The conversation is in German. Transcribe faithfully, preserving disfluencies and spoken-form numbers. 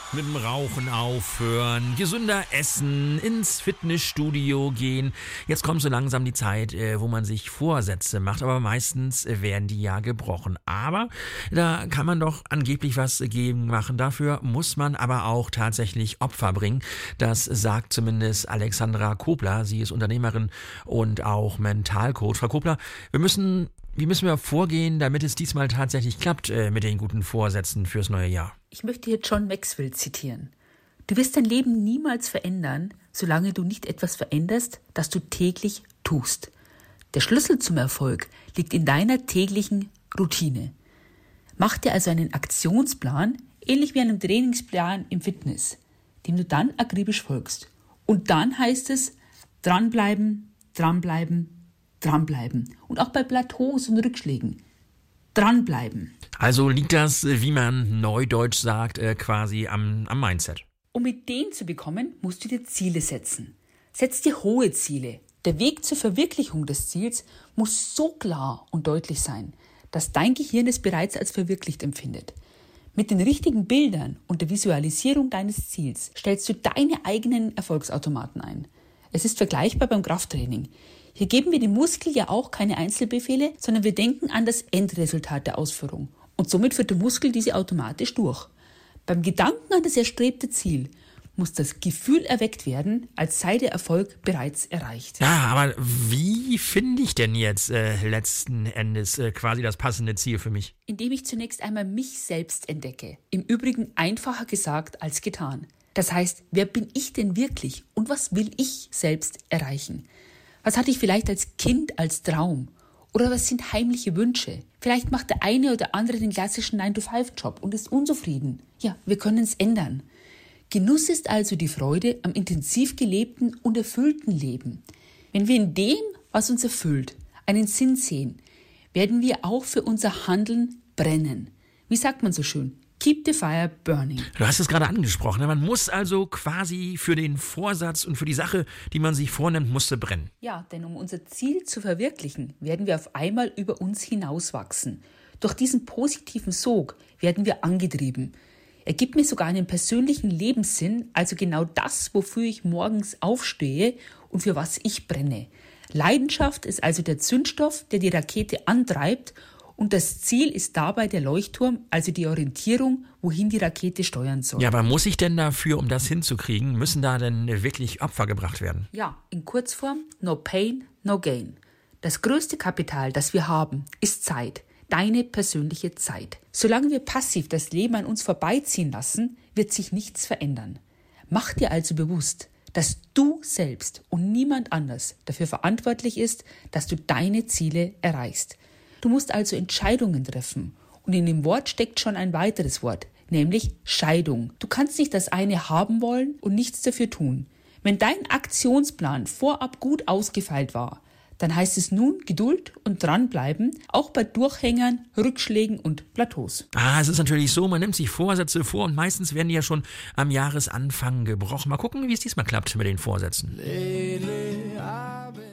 Mit dem Rauchen aufhören, gesünder essen, ins Fitnessstudio gehen. Jetzt kommt so langsam die Zeit, wo man sich Vorsätze macht, aber meistens werden die ja gebrochen. Aber da kann man doch angeblich was gegen machen. Dafür muss man aber auch tatsächlich Opfer bringen. Das sagt zumindest Alexandra Kobler. Sie ist Unternehmerin und auch Mentalcoach. Frau Kobler, wir müssen, wie müssen wir vorgehen, damit es diesmal tatsächlich klappt äh, mit den guten Vorsätzen fürs neue Jahr? Ich möchte hier John Maxwell zitieren. Du wirst dein Leben niemals verändern, solange du nicht etwas veränderst, das du täglich tust. Der Schlüssel zum Erfolg liegt in deiner täglichen Routine. Mach dir also einen Aktionsplan, ähnlich wie einem Trainingsplan im Fitness, dem du dann akribisch folgst. Und dann heißt es, dranbleiben, dranbleiben, dranbleiben. Und auch bei Plateaus und Rückschlägen. Dranbleiben. Also liegt das, wie man neudeutsch sagt, quasi am, am Mindset. Um Ideen zu bekommen, musst du dir Ziele setzen. Setz dir hohe Ziele. Der Weg zur Verwirklichung des Ziels muss so klar und deutlich sein, dass dein Gehirn es bereits als verwirklicht empfindet. Mit den richtigen Bildern und der Visualisierung deines Ziels stellst du deine eigenen Erfolgsautomaten ein. Es ist vergleichbar beim Krafttraining. Hier geben wir dem Muskel ja auch keine Einzelbefehle, sondern wir denken an das Endresultat der Ausführung. Und somit führt der Muskel diese automatisch durch. Beim Gedanken an das erstrebte Ziel muss das Gefühl erweckt werden, als sei der Erfolg bereits erreicht. Ja, aber wie finde ich denn jetzt äh, letzten Endes äh, quasi das passende Ziel für mich? Indem ich zunächst einmal mich selbst entdecke. Im Übrigen einfacher gesagt als getan. Das heißt, wer bin ich denn wirklich und was will ich selbst erreichen? Was hatte ich vielleicht als Kind als Traum? Oder was sind heimliche Wünsche? Vielleicht macht der eine oder andere den klassischen nine to five Job und ist unzufrieden. Ja, wir können es ändern. Genuss ist also die Freude am intensiv gelebten und erfüllten Leben. Wenn wir in dem, was uns erfüllt, einen Sinn sehen, werden wir auch für unser Handeln brennen. Wie sagt man so schön? Keep the fire burning. Du hast es gerade angesprochen. Man muss also quasi für den Vorsatz und für die Sache, die man sich vornimmt, musste brennen. Ja, denn um unser Ziel zu verwirklichen, werden wir auf einmal über uns hinauswachsen. Durch diesen positiven Sog werden wir angetrieben. Er gibt mir sogar einen persönlichen Lebenssinn, also genau das, wofür ich morgens aufstehe und für was ich brenne. Leidenschaft ist also der Zündstoff, der die Rakete antreibt. Und das Ziel ist dabei der Leuchtturm, also die Orientierung, wohin die Rakete steuern soll. Ja, aber muss ich denn dafür, um das hinzukriegen, müssen da denn wirklich Opfer gebracht werden? Ja, in Kurzform, no pain, no gain. Das größte Kapital, das wir haben, ist Zeit. Deine persönliche Zeit. Solange wir passiv das Leben an uns vorbeiziehen lassen, wird sich nichts verändern. Mach dir also bewusst, dass du selbst und niemand anders dafür verantwortlich ist, dass du deine Ziele erreichst. Du musst also Entscheidungen treffen. Und in dem Wort steckt schon ein weiteres Wort, nämlich Scheidung. Du kannst nicht das eine haben wollen und nichts dafür tun. Wenn dein Aktionsplan vorab gut ausgefeilt war, dann heißt es nun Geduld und dranbleiben, auch bei Durchhängern, Rückschlägen und Plateaus. Ah, es ist natürlich so, man nimmt sich Vorsätze vor und meistens werden die ja schon am Jahresanfang gebrochen. Mal gucken, wie es diesmal klappt mit den Vorsätzen. Lately,